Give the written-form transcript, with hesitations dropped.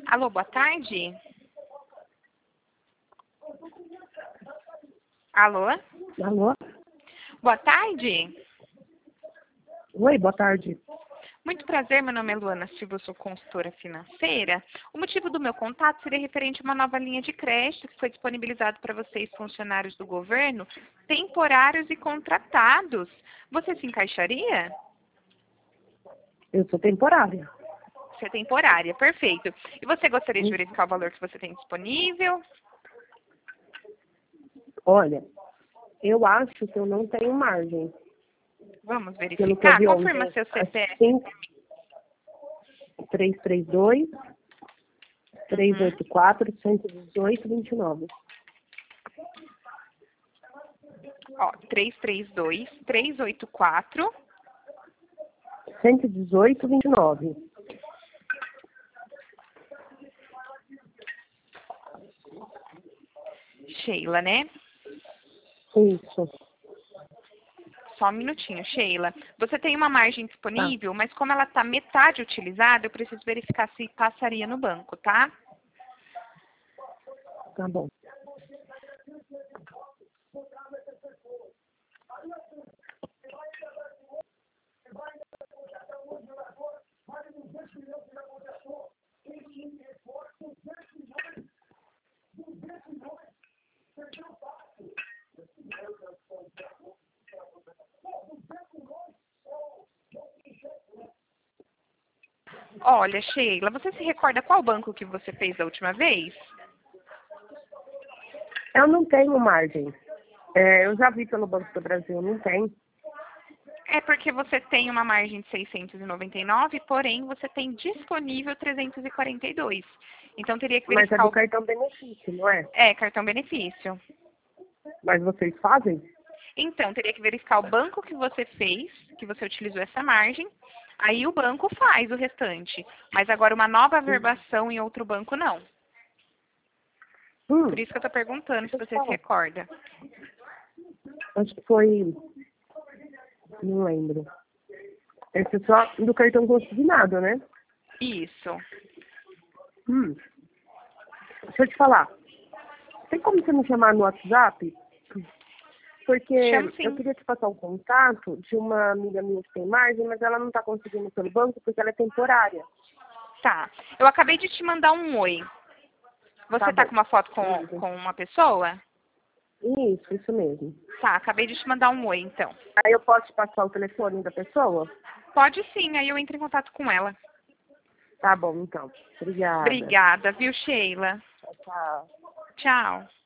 Alô, boa tarde. Alô? Alô? Boa tarde. Oi, boa tarde. Muito prazer, meu nome é Luana Silva, eu sou consultora financeira. O motivo do meu contato seria referente a uma nova linha de crédito que foi disponibilizado para vocês, funcionários do governo, temporários e contratados. Você se encaixaria? Eu sou temporária. Você é temporária, perfeito. E você gostaria de verificar o valor que você tem disponível? Olha, eu acho que eu não tenho margem. Vamos Pelo que eu verificar? vi Confirma ontem, seu CPF. 332 384 118 29. Ó, 332-384. 118 29. Sheila, né? Isso. Só um minutinho, Sheila. Você tem uma margem Tá, disponível, mas como ela está metade utilizada, eu preciso verificar se passaria no banco, tá? tá bom. Olha, Sheila, você se recorda qual banco que você fez da última vez? Eu não tenho margem. Eu já vi pelo Banco do Brasil, não tem. É porque você tem uma margem de 699, porém você tem disponível 342. Então teria que Mas é verificar do o... cartão benefício, não é? É, cartão benefício. Mas vocês fazem? Então, teria que verificar o banco que você fez, que você utilizou essa margem. Aí o banco faz o restante. Mas agora uma nova averbação em outro banco, não. Por isso que eu estou perguntando se Deixa eu te você se falar. recorda. Acho que foi. Não lembro. Esse é só do cartão consignado, né? Isso. Deixa eu te falar. Tem como você me chamar no WhatsApp? Porque Chamo eu sim. queria te passar o contato de uma amiga minha que tem margem, mas ela não está conseguindo pelo banco porque ela é temporária. Tá. Eu acabei de te mandar um oi. Você Tá tá bom. com uma foto Beleza. com uma pessoa? Isso mesmo. Tá, acabei de te mandar um oi, então. Aí eu posso te passar o telefone da pessoa? Pode sim, aí eu entro em contato com ela. Tá bom, então. Obrigada. Obrigada, viu, Sheila? Tchau, tchau. Tchau.